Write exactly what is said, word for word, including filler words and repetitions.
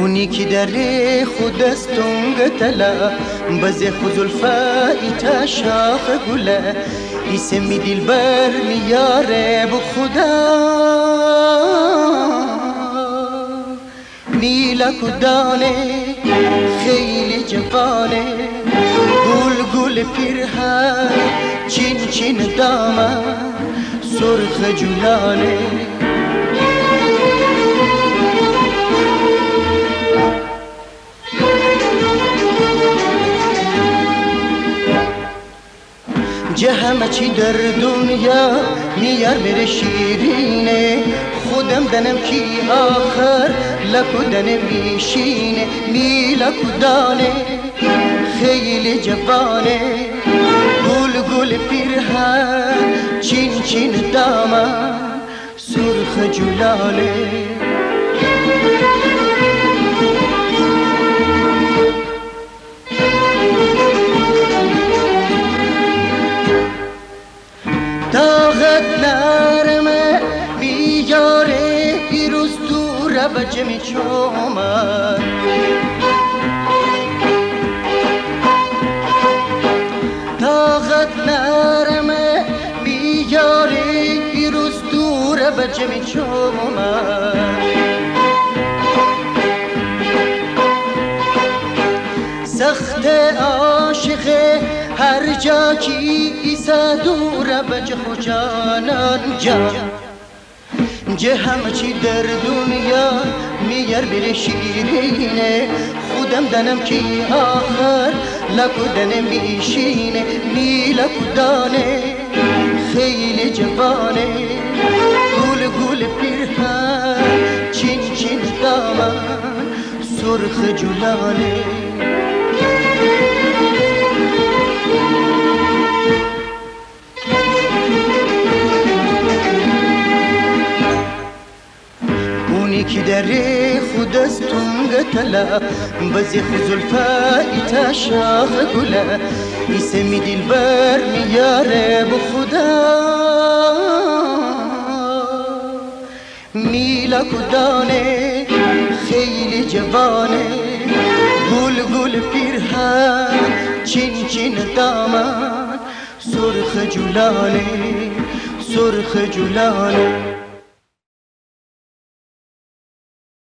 اونی که در خود استونگ تلا بزه خزلفای تا شاخ گله اسمی دل بر میاره بو خدا نیلا کدانه خیلی جوانه گل گل پیرهن چین چین دامن سرخ جولانه جه همه چی در دنیا میار میره شیرینه خودم دنم کی آخر لکودنه میشینه میلا کدانه خیلی جوانه گل گل پیرهن چین چین دامن سرخ جولانه طاقت نرمه بیاره پیروز دور بچه می چومن طاقت نرمه بیاره پیروز دور بچه می چومن سخت عاشقه هر جا کی ایسا دوره بچه خوشانان جا جه همه چی در دنیا میار بره شیرینه خودم دنم کی آخر لکودنه میشینه میلا کدانه خیلی جوانه گل گل پیرهن چین چین دامن سرخ جولانه اونی که در خود استونگ تلا بزی خزلفای تا شاخ گله اسمی دل بر میاره بو خدا میلا کدانه خیلی جوانه گل گل پیرهن چین چین دامن سرخ جولانه سرخ جولانه